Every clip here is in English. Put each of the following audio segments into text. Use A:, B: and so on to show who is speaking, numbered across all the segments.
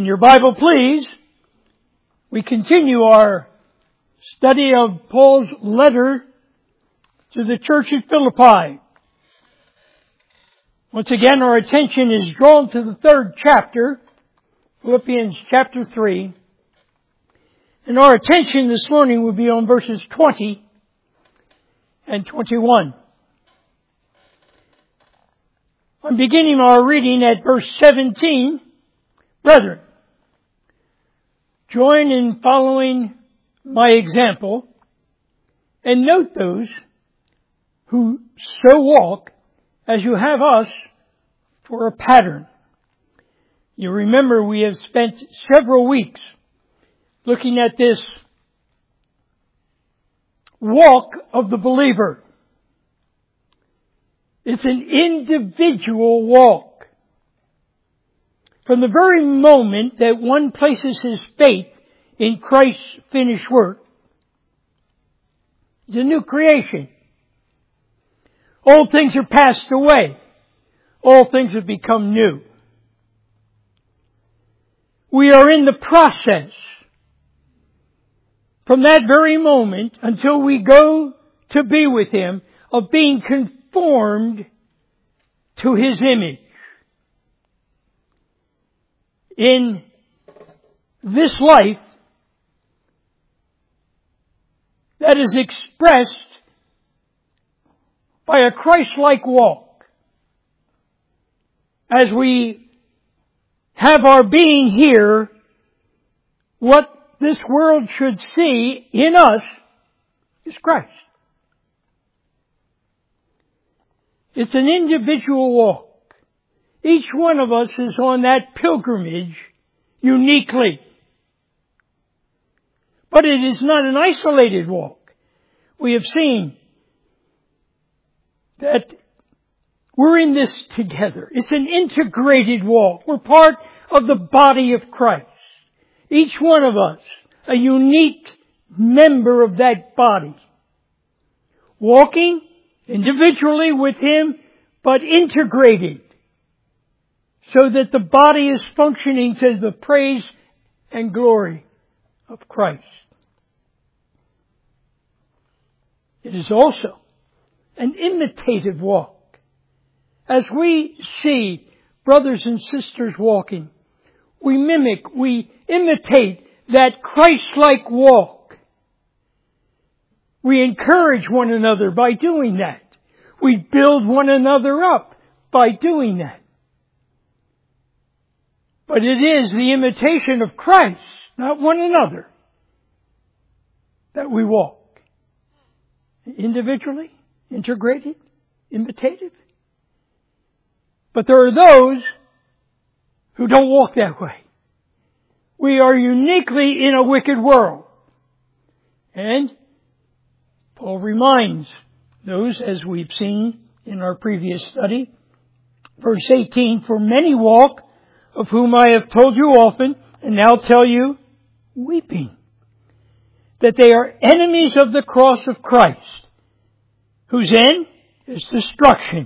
A: In your Bible, please, we continue our study of Paul's letter to the church at Philippi. Once again, our attention is drawn to the third chapter, Philippians chapter 3. And our attention this morning will be on verses 20 and 21. I'm beginning our reading at verse 17. Brethren, join in following my example and note those who so walk as you have us for a pattern. You remember we have spent several weeks looking at this walk of the believer. It's an individual walk. From the very moment that one places his faith in Christ's finished work, it's a new creation. Old things are passed away. All things have become new. We are in the process from that very moment until we go to be with Him of being conformed to His image. In this life that is expressed by a Christ-like walk, as we have our being here, what this world should see in us is Christ. It's an individual walk. Each one of us is on that pilgrimage uniquely. But it is not an isolated walk. We have seen that we're in this together. It's an integrated walk. We're part of the body of Christ. Each one of us, a unique member of that body. Walking individually with Him, but integrated, so that the body is functioning to the praise and glory of Christ. It is also an imitative walk. As we see brothers and sisters walking, we mimic, we imitate that Christ-like walk. We encourage one another by doing that. We build one another up by doing that. But it is the imitation of Christ, not one another, that we walk. Individually, integrated, imitative. But there are those who don't walk that way. We are uniquely in a wicked world. And Paul reminds those, as we've seen in our previous study, verse 18, for many walk, of whom I have told you often, and now tell you, weeping, that they are enemies of the cross of Christ, whose end is destruction,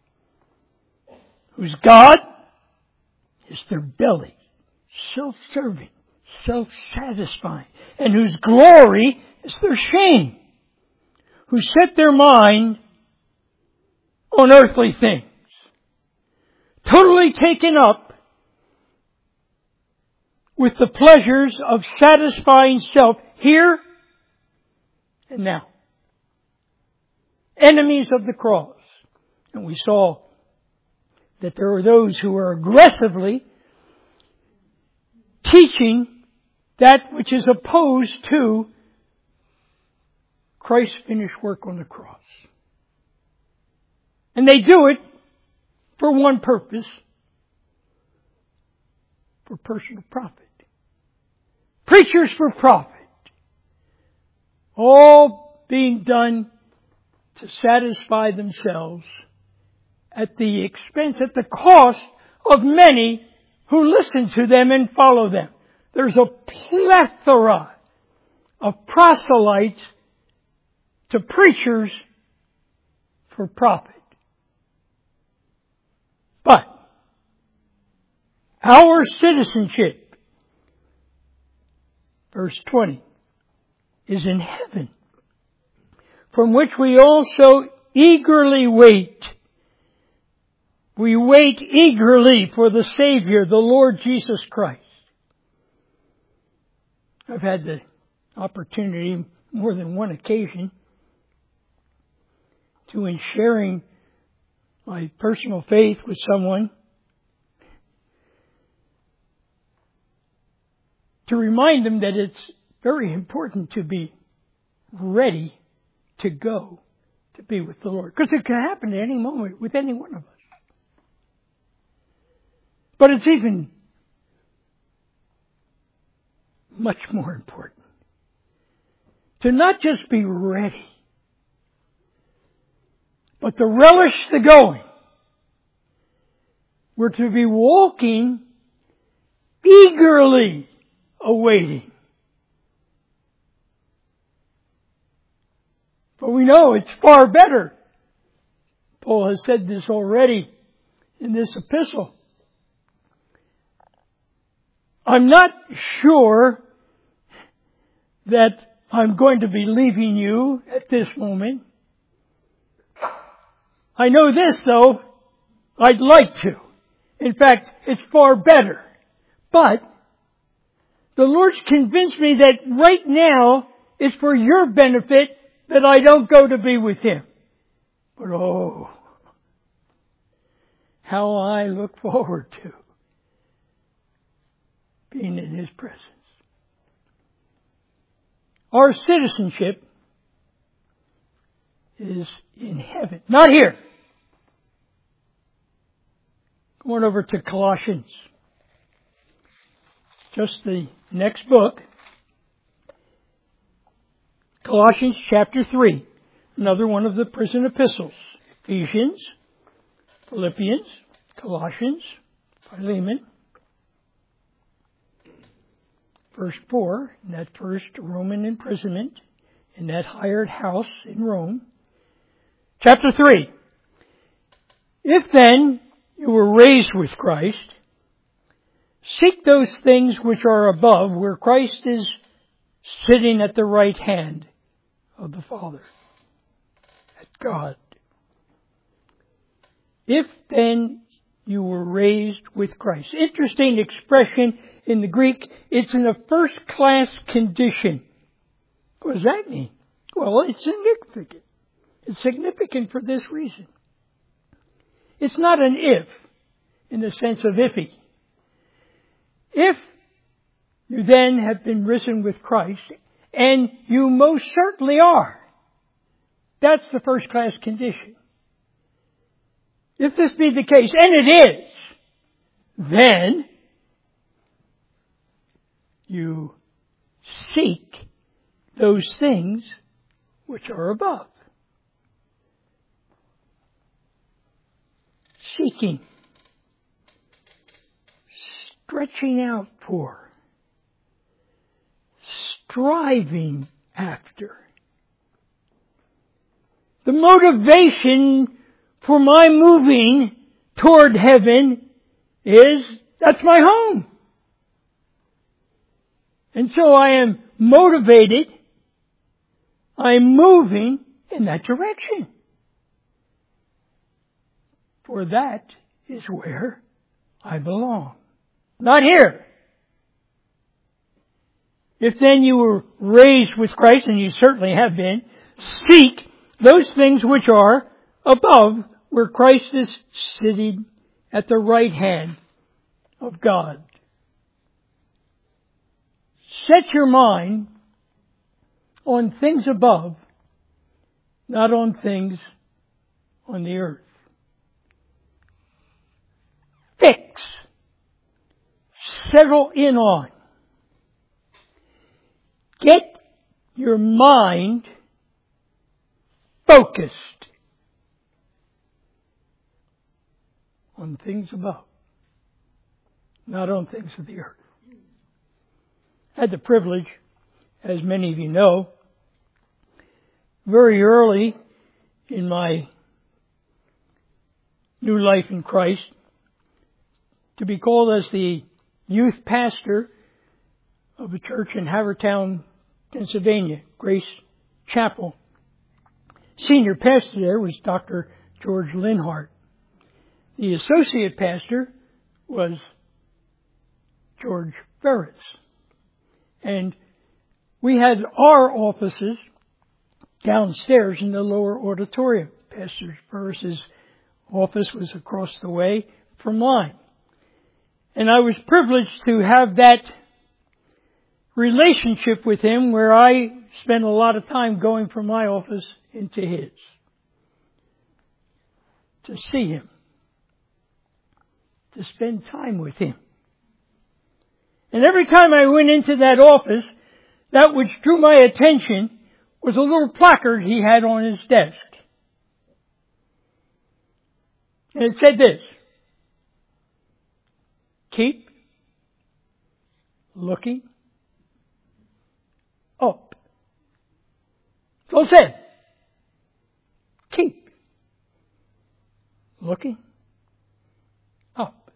A: whose God is their belly, self-serving, self-satisfying, and whose glory is their shame, who set their mind on earthly things, totally taken up with the pleasures of satisfying self here and now. Enemies of the cross. And we saw that there are those who are aggressively teaching that which is opposed to Christ's finished work on the cross. And they do it for one purpose, for personal profit. Preachers for profit. All being done to satisfy themselves at the expense, at the cost of many who listen to them and follow them. There's a plethora of proselytes to preachers for profit. But our citizenship verse 20, is in heaven, from which we also eagerly wait. We wait eagerly for the Savior, the Lord Jesus Christ. I've had the opportunity more than one occasion to, in sharing my personal faith with someone, to remind them that it's very important to be ready to go to be with the Lord. Because it can happen at any moment with any one of us. But it's even much more important to not just be ready, but to relish the going. We're to be walking eagerly awaiting. But we know it's far better. Paul has said this already in this epistle. I'm not sure that I'm going to be leaving you at this moment. I know this, though. I'd like to. In fact, it's far better. But the Lord's convinced me that right now it's for your benefit that I don't go to be with Him. But oh, how I look forward to being in His presence. Our citizenship is in heaven, not here. Going over to Colossians, just the next book, Colossians chapter 3, another one of the prison epistles. Ephesians, Philippians, Colossians, Philemon. Verse 4, in that first Roman imprisonment, in that hired house in Rome. Chapter 3. If then you were raised with Christ, seek those things which are above, where Christ is sitting at the right hand of the Father, at God. If then you were raised with Christ. Interesting expression in the Greek. It's in a first-class condition. What does that mean? Well, it's significant. It's significant for this reason. It's not an if, in the sense of iffy. If you then have been risen with Christ, and you most certainly are, that's the first-class condition. If this be the case, and it is, then you seek those things which are above. Seeking, stretching out for, striving after. The motivation for my moving toward heaven is, that's my home. And so I am motivated, I'm moving in that direction. For that is where I belong. Not here. If then you were raised with Christ, and you certainly have been, seek those things which are above, where Christ is sitting at the right hand of God. Set your mind on things above, not on things on the earth. Fix. Settle in on. Get your mind focused on things above, not on things of the earth. I had the privilege, as many of you know, very early in my new life in Christ, to be called as the youth pastor of a church in Havertown, Pennsylvania, Grace Chapel. Senior pastor there was Dr. George Linhart. The associate pastor was George Ferris. And we had our offices downstairs in the lower auditorium. Pastor Ferris's office was across the way from mine. And I was privileged to have that relationship with him where I spent a lot of time going from my office into his. To see him. To spend time with him. And every time I went into that office, that which drew my attention was a little placard he had on his desk. And it said this: keep looking up. So it said, keep looking up.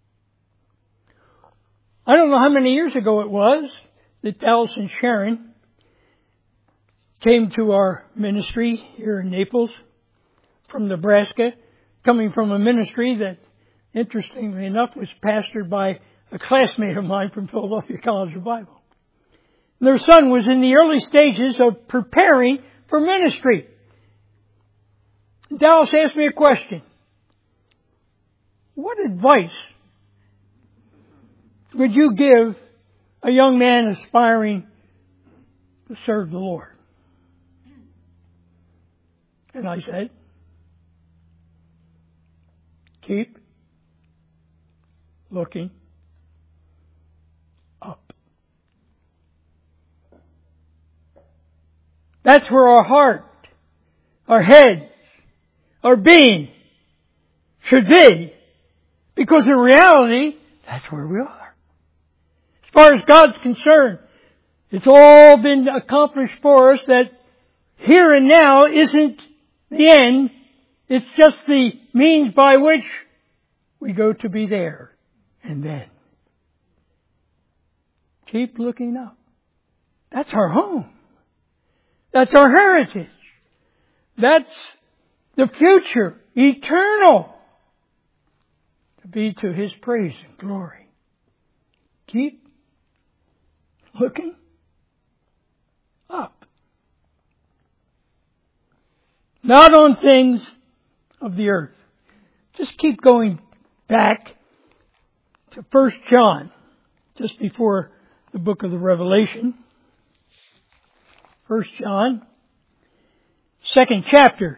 A: I don't know how many years ago it was that Dallas and Sharon came to our ministry here in Naples from Nebraska, coming from a ministry that, interestingly enough, was pastored by a classmate of mine from Philadelphia College of Bible. And their son was in the early stages of preparing for ministry. Dallas asked me a question. What advice would you give a young man aspiring to serve the Lord? And I said, keep looking up. That's where our heart, our head, our being should be. Because in reality, that's where we are. As far as God's concerned, it's all been accomplished for us. That here and now isn't the end. It's just the means by which we go to be there. And then keep looking up. That's our home. That's our heritage. That's the future, eternal, to be to His praise and glory. Keep looking up. Not on things of the earth. Just keep going back to 1 John, just before the book of the Revelation. 1 John, 2nd chapter.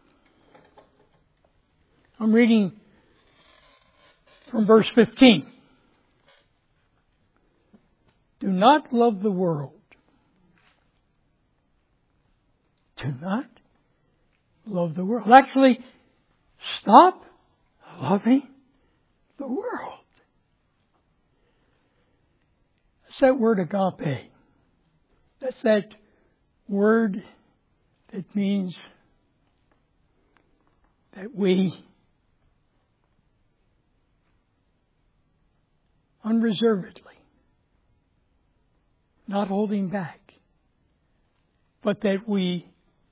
A: I'm reading from verse 15. Do not love the world. Do not love the world. Actually, stop loving the world. That's that word agape. That's that word that means that we unreservedly, not holding back, but that we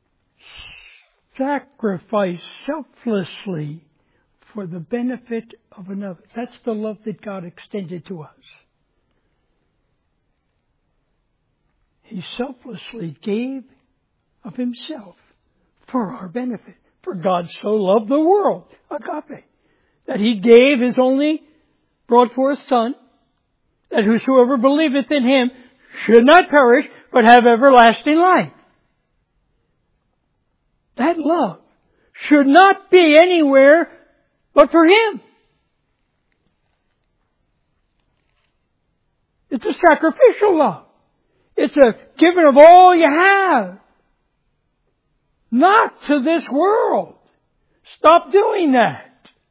A: sacrifice selflessly for the benefit of another. That's the love that God extended to us. He selflessly gave of Himself for our benefit. For God so loved the world, agape, that He gave His only brought forth Son, that whosoever believeth in Him should not perish, but have everlasting life. That love should not be anywhere but for Him. It's a sacrificial love. It's a giving of all you have. Not to this world. Stop doing that.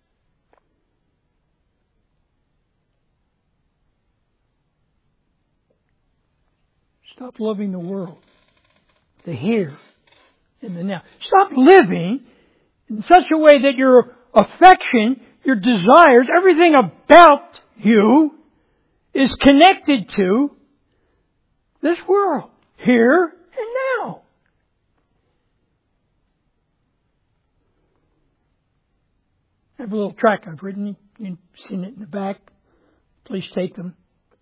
A: Stop loving the world. The here and the now. Stop living in such a way that your affection, your desires, everything about you is connected to this world, here and now. I have a little tract I've written. You've seen it in the back. Please take them.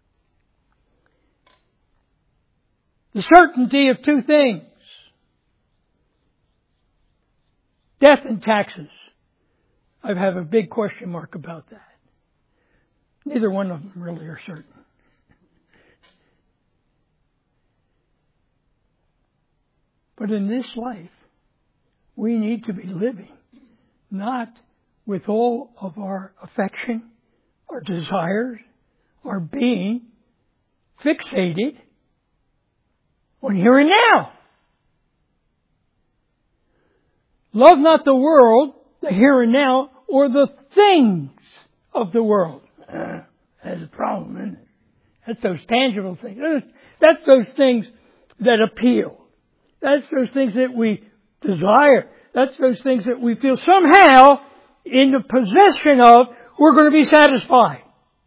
A: The certainty of two things. Death and taxes. I have a big question mark about that. Neither one of them really are certain. But in this life, we need to be living not with all of our affection, our desires, our being fixated on here and now. Love not the world, the here and now, or the things of the world. That's a problem, isn't it? That's those tangible things. That's those things that appeal. That's those things that we desire. That's those things that we feel somehow in the possession of, we're going to be satisfied.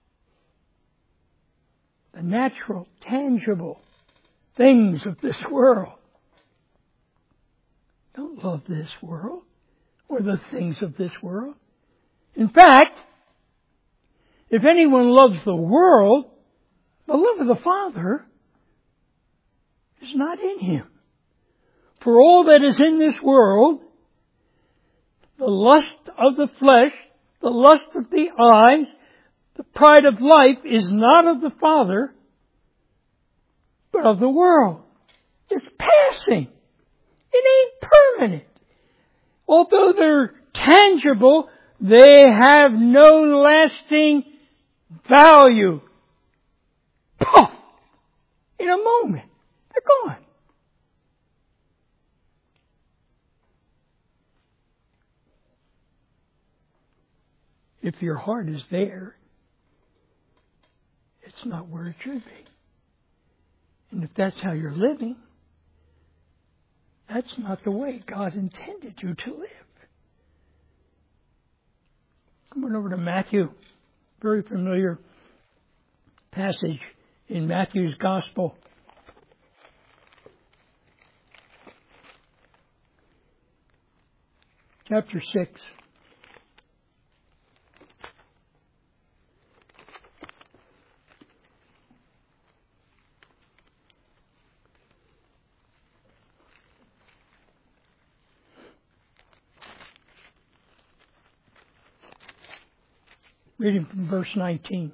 A: The natural, tangible things of this world. Don't love this world or the things of this world. In fact, if anyone loves the world, the love of the Father is not in him. For all that is in this world, the lust of the flesh, the lust of the eyes, the pride of life is not of the Father, but of the world. It's passing. It ain't permanent. Although they're tangible, they have no lasting value. Poof! In a moment, they're gone. If your heart is there, it's not where it should be. And if that's how you're living, that's not the way God intended you to live. Come on over to Matthew. Very familiar passage in Matthew's Gospel. Chapter 6. Reading from verse 19.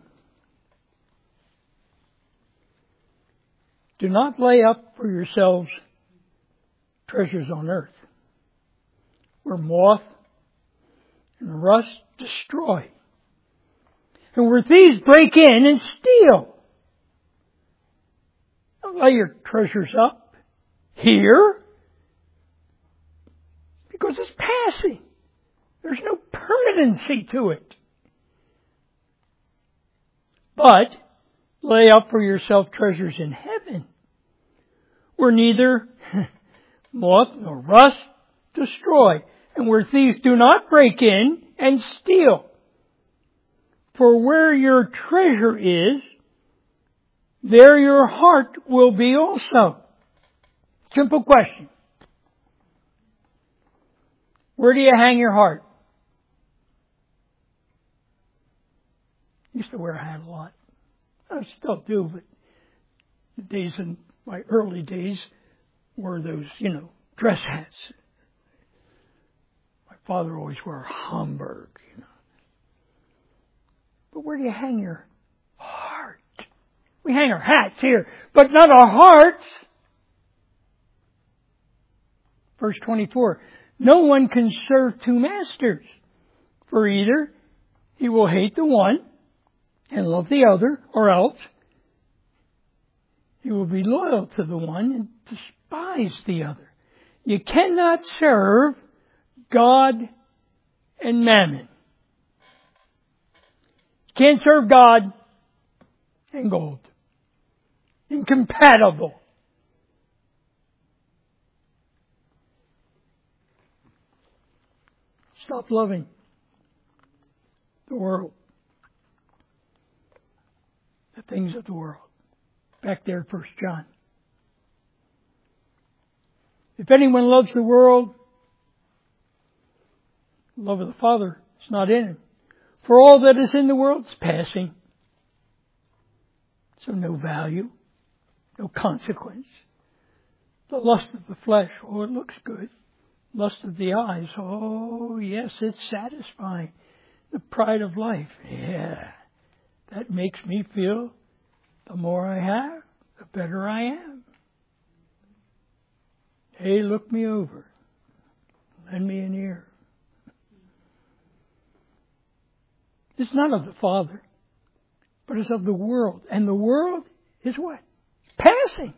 A: Do not lay up for yourselves treasures on earth, where moth and rust destroy, and where thieves break in and steal. Don't lay your treasures up here, because it's passing. There's no permanency to it. But lay up for yourself treasures in heaven, where neither moth nor rust destroy, and where thieves do not break in and steal. For where your treasure is, there your heart will be also. Simple question. Where do you hang your heart? I used to wear a hat a lot. I still do, but the days in my early days were those, dress hats. My father always wore Homburg, But where do you hang your heart? We hang our hats here, but not our hearts. Verse 24. No one can serve two masters, for either he will hate the one and love the other, or else he will be loyal to the one and despise the other. You cannot serve God and mammon. You can't serve God and gold. Incompatible. Stop loving the world. The things of the world. Back there, 1 John. If anyone loves the world, the love of the Father is not in him. For all that is in the world is passing. So no value, no consequence. The lust of the flesh, oh, it looks good. Lust of the eyes, oh, yes, it's satisfying. The pride of life, yeah, that makes me feel the more I have, the better I am. Hey, look me over. Lend me an ear. It's not of the Father, but it's of the world. And the world is what? Passing.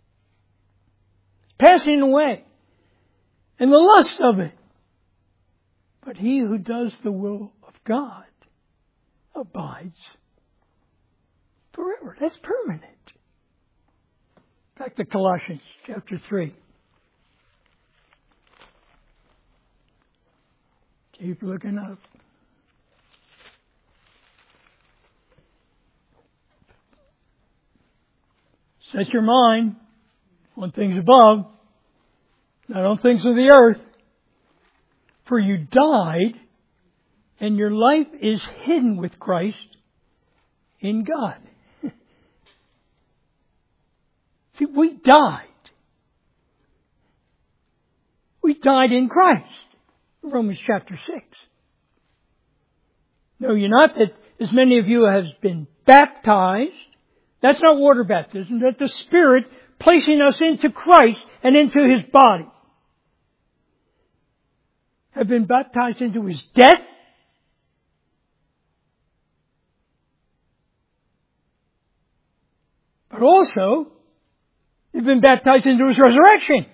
A: Passing away. And the lust of it. But he who does the will of God abides forever. That's permanent. Back to Colossians chapter 3. Keep looking up. Set your mind on things above, not on things of the earth. For you died, and your life is hidden with Christ in God. See, we died. We died in Christ. Romans chapter 6. Know you not that as many of you have been baptized, that's not water baptism, that the Spirit placing us into Christ and into His body, have been baptized into His death, but also you've been baptized into His resurrection.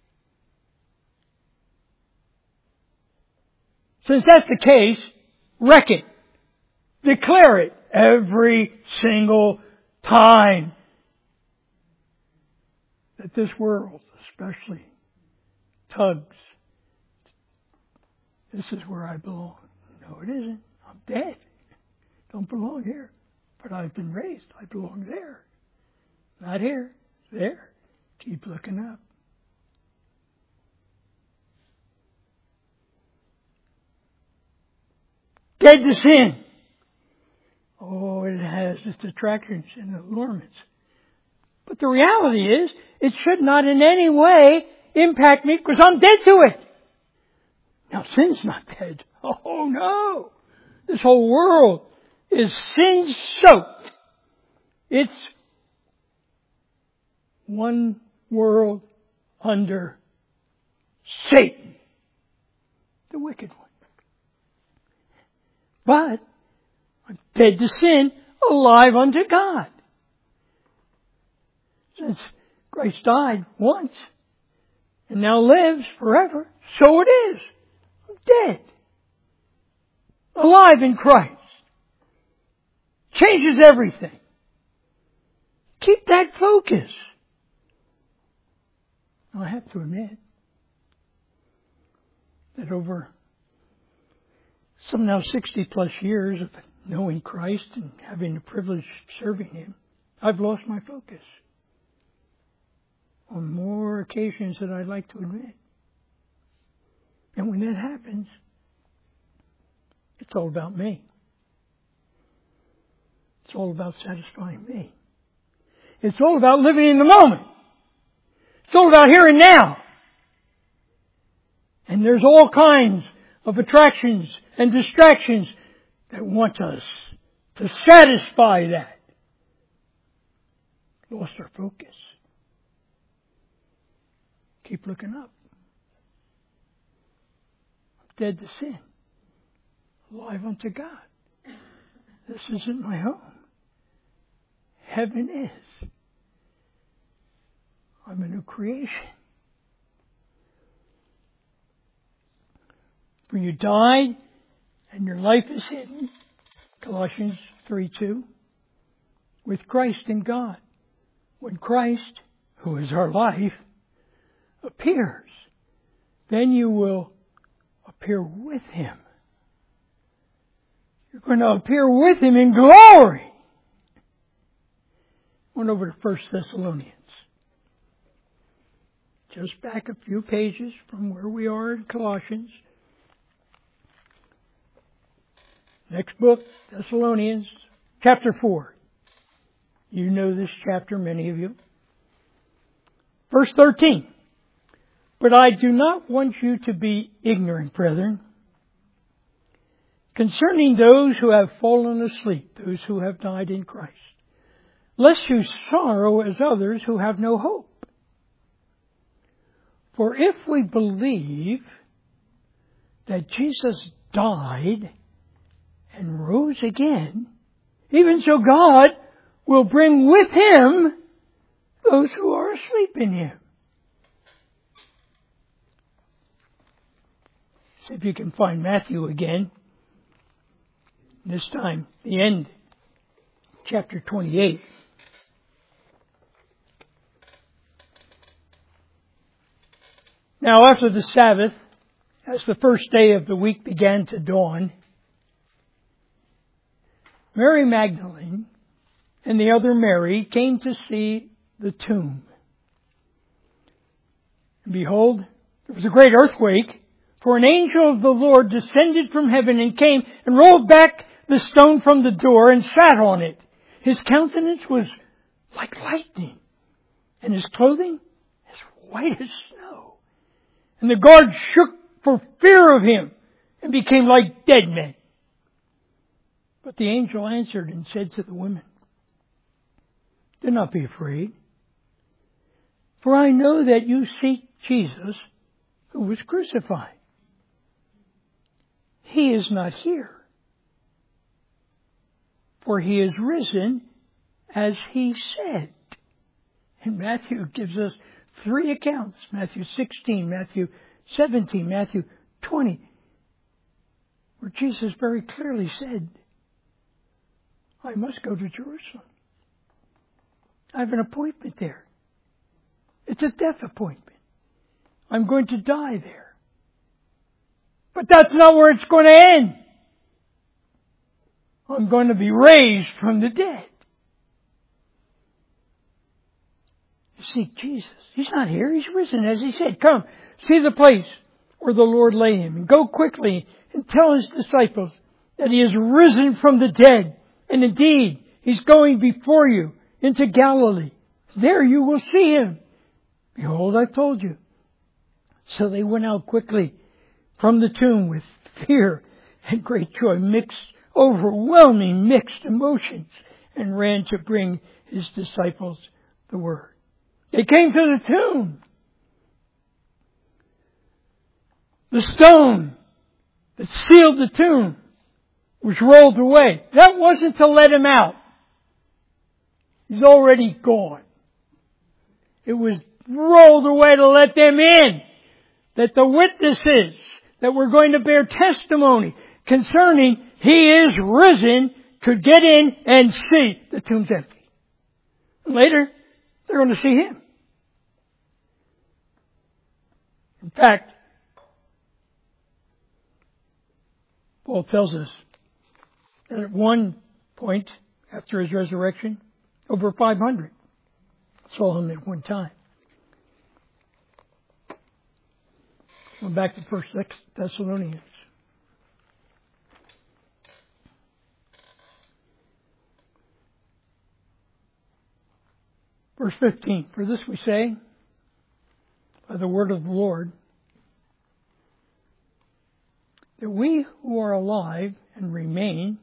A: Since that's the case, wreck it. Declare it every single time that this world especially tugs. This is where I belong. No, it isn't. I'm dead. Don't belong here. But I've been raised. I belong there. Not here. There. Keep looking up. Dead to sin. Oh, it has its attractions and allurements. But the reality is, it should not in any way impact me because I'm dead to it. Now, sin's not dead. Oh, no. This whole world is sin-soaked. It's one world under Satan, the wicked one. But I'm dead to sin, alive unto God. Since Christ died once and now lives forever, so it is. I'm dead. Alive in Christ. Changes everything. Keep that focus. I have to admit that over some now 60 plus years of knowing Christ and having the privilege of serving Him, I've lost my focus on more occasions than I'd like to admit. And when that happens, it's all about me. It's all about satisfying me. It's all about living in the moment. It's all about here and now. And there's all kinds of attractions and distractions that want us to satisfy that. Lost our focus. Keep looking up. I'm dead to sin. Alive unto God. This isn't my home. Heaven is. I'm a new creation. For you died, and your life is hidden, Colossians 3:2, with Christ in God. When Christ, who is our life, appears, then you will appear with Him. You're going to appear with Him in glory. Went over to 1 Thessalonians just back a few pages from where we are in Colossians. Next book, Thessalonians, chapter 4. You know this chapter, many of you. Verse 13. But I do not want you to be ignorant, brethren, concerning those who have fallen asleep, those who have died in Christ, lest you sorrow as others who have no hope. For if we believe that Jesus died and rose again, even so God will bring with Him those who are asleep in Him. See if you can find Matthew again. This time, the end, chapter 28. Now after the Sabbath, as the first day of the week began to dawn, Mary Magdalene and the other Mary came to see the tomb. And behold, there was a great earthquake, for an angel of the Lord descended from heaven and came and rolled back the stone from the door and sat on it. His countenance was like lightning, and his clothing as white as snow. And the guards shook for fear of him and became like dead men. But the angel answered and said to the women, do not be afraid, for I know that you seek Jesus who was crucified. He is not here, for he is risen as he said. And Matthew gives us 3 accounts, Matthew 16, Matthew 17, Matthew 20, where Jesus very clearly said, I must go to Jerusalem. I have an appointment there. It's a death appointment. I'm going to die there. But that's not where it's going to end. I'm going to be raised from the dead. You seek Jesus. He's not here. He's risen, as he said. Come, see the place where the Lord lay him. And go quickly and tell his disciples that he is risen from the dead. And indeed, he's going before you into Galilee. There you will see him. Behold, I've told you. So they went out quickly from the tomb with fear and great joy, overwhelming mixed emotions, and ran to bring his disciples the word. They came to the tomb. The stone that sealed the tomb was rolled away. That wasn't to let him out. He's already gone. It was rolled away to let them in. That the witnesses that were going to bear testimony concerning he is risen could get in and see the tomb's empty. Later, they're going to see him. In fact, Paul tells us that at one point after his resurrection, over 500 saw him at one time. Going back to 1 Thessalonians. Verse 15, for this we say, by the word of the Lord, that we who are alive and remain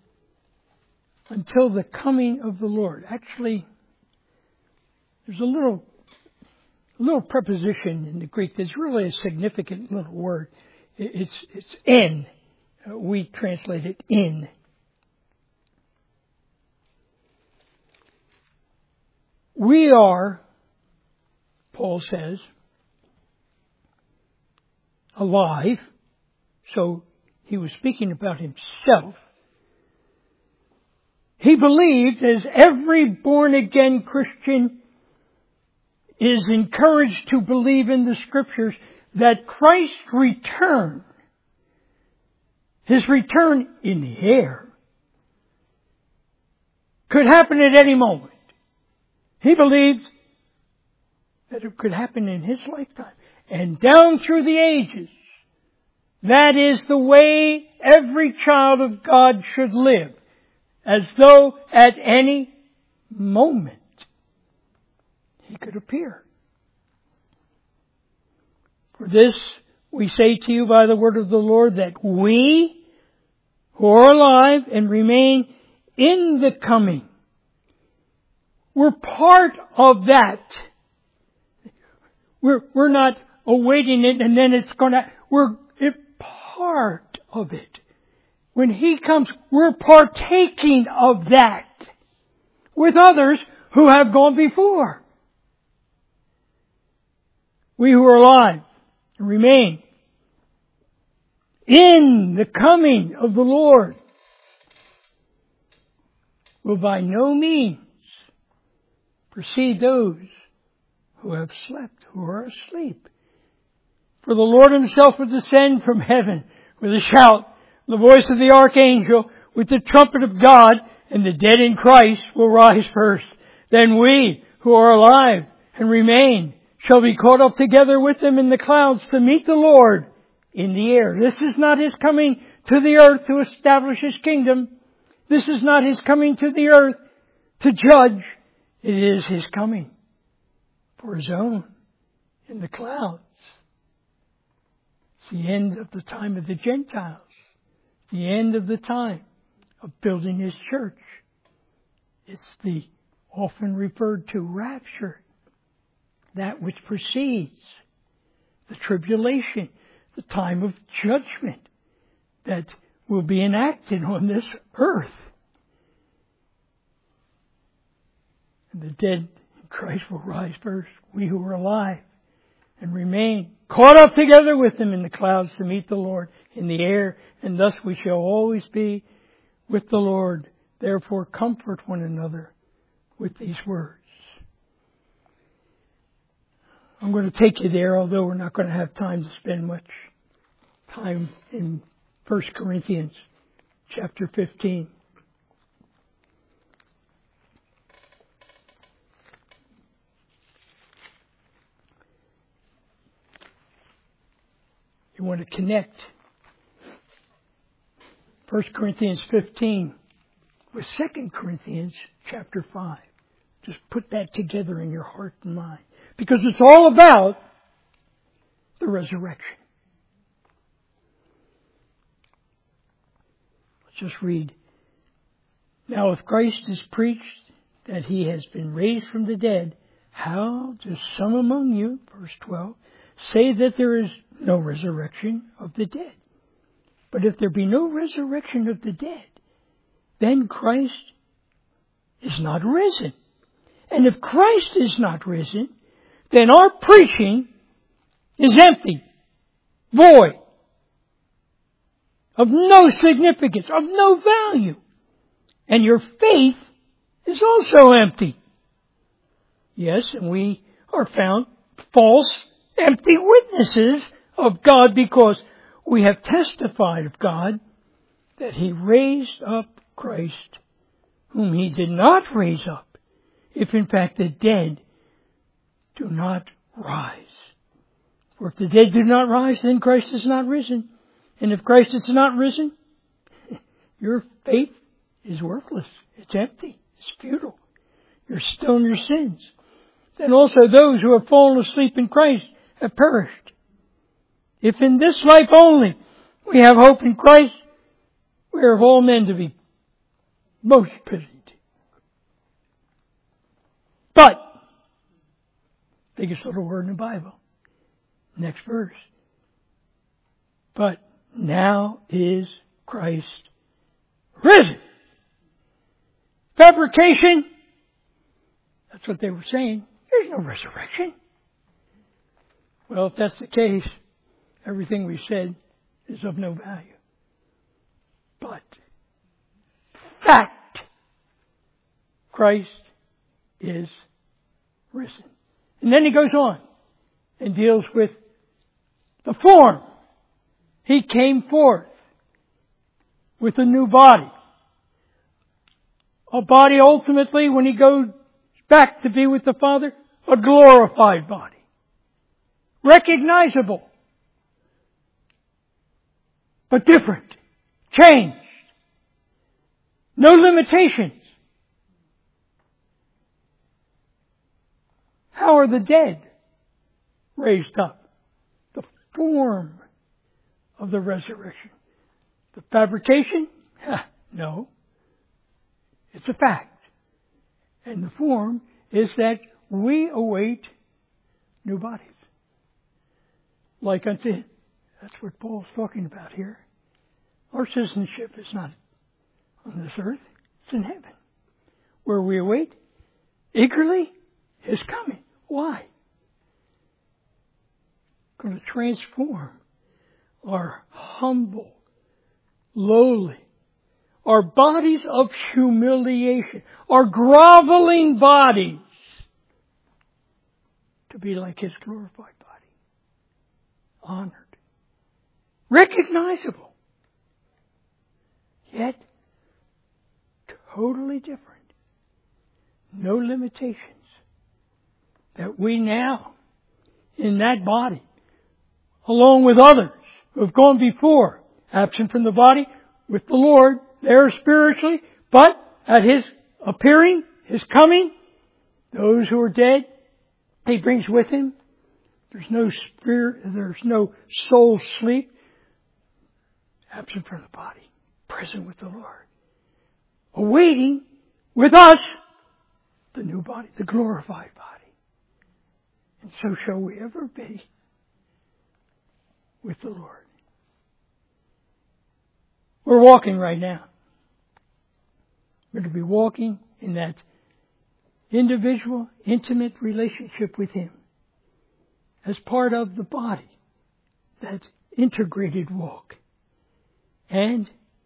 A: until the coming of the Lord. Actually, there's a little preposition in the Greek that's really a significant little word. It's en. We translate it in. We are, Paul says, alive. So he was speaking about himself. He believed, as every born-again Christian is encouraged to believe in the Scriptures, that Christ's return, his return in the air, could happen at any moment. He believed that it could happen in His lifetime. And down through the ages, that is the way every child of God should live. As though at any moment He could appear. For this we say to you by the word of the Lord, that we who are alive and remain in the coming, we're part of that. We're not awaiting it and then it's we're part of it. When He comes, we're partaking of that with others who have gone before. We who are alive and remain in the coming of the Lord will by no means precede those who have slept, who are asleep. For the Lord Himself will descend from heaven with a shout, the voice of the archangel, with the trumpet of God, and the dead in Christ will rise first. Then we who are alive and remain shall be caught up together with them in the clouds to meet the Lord in the air. This is not His coming to the earth to establish His kingdom. This is not His coming to the earth to judge. It is His coming for His own in the clouds. It's the end of the time of the Gentiles. The end of the time of building His church. It's the often referred to rapture. That which precedes the tribulation, the time of judgment that will be enacted on this earth. And the dead in Christ will rise first. We who are alive and remain caught up together with Him in the clouds to meet the Lord in the air, and thus we shall always be with the Lord. Therefore comfort one another with these words. I'm going to take you there, although we're not going to have time to spend much time in 1 Corinthians chapter 15. You want to connect 1 Corinthians 15 with 2 Corinthians chapter 5. Just put that together in your heart and mind. Because it's all about the resurrection. Let's just read. Now if Christ is preached that He has been raised from the dead, how do some among you, verse 12, say that there is no resurrection of the dead? But if there be no resurrection of the dead, then Christ is not risen. And if Christ is not risen, then our preaching is empty, void, of no significance, of no value. And your faith is also empty. Yes, and we are found false, empty witnesses of God because we have testified of God that He raised up Christ, whom He did not raise up, if in fact the dead do not rise. For if the dead do not rise, then Christ is not risen. And if Christ is not risen, your faith is worthless. It's empty. It's futile. You're still in your sins. Then also those who have fallen asleep in Christ have perished. If in this life only we have hope in Christ, we are of all men to be most pitied. But, biggest little word in the Bible. Next verse. But now is Christ risen. Fabrication. That's what they were saying. There's no resurrection. Well, if that's the case, everything we said is of no value. But, fact, Christ is risen. And then he goes on and deals with the form. He came forth with a new body. A body ultimately, when he goes back to be with the Father, a glorified body. Recognizable. But different. Changed. No limitations. How are the dead raised up? The form of the resurrection. The fabrication? No. It's a fact. And the form is that we await new bodies. Like unto him. That's what Paul's talking about here. Our citizenship is not on this earth. It's in heaven. Where we await eagerly his coming. Why? Going to transform our humble, lowly, our bodies of humiliation, our groveling bodies to be like his glorified body. Honored. Recognizable. Yet totally different. No limitations. That we now, in that body, along with others who have gone before, absent from the body, with the Lord, there spiritually, but at His appearing, His coming, those who are dead, He brings with Him. There's no spirit, there's no soul sleep. Absent from the body, present with the Lord. Awaiting with us the new body, the glorified body. And so shall we ever be with the Lord. We're walking right now. We're to be walking in that individual, intimate relationship with Him as part of the body, that integrated walk. And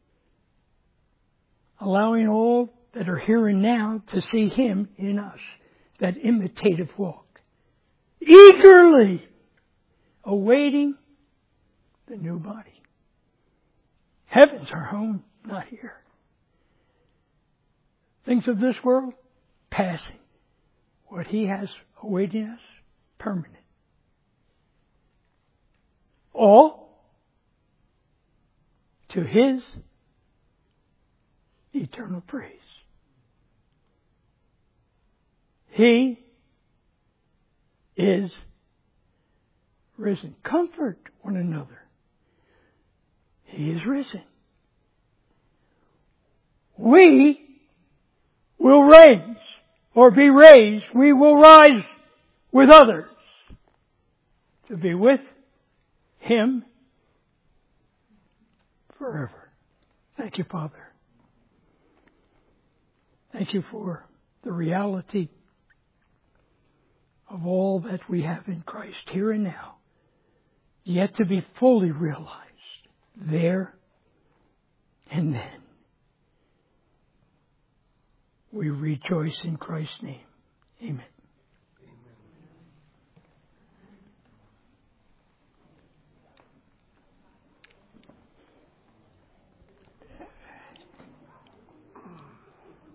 A: allowing all that are here and now to see Him in us, that imitative walk. Eagerly awaiting the new body. Heaven's our home, not here. Things of this world, passing. What He has awaiting us, permanent. All to His eternal praise. He is risen. Comfort one another. He is risen. We will raise or be raised. We will rise with others to be with Him forever. Thank you, Father. Thank you for the reality of all that we have in Christ here and now, yet to be fully realized there and then. We rejoice in Christ's name. Amen.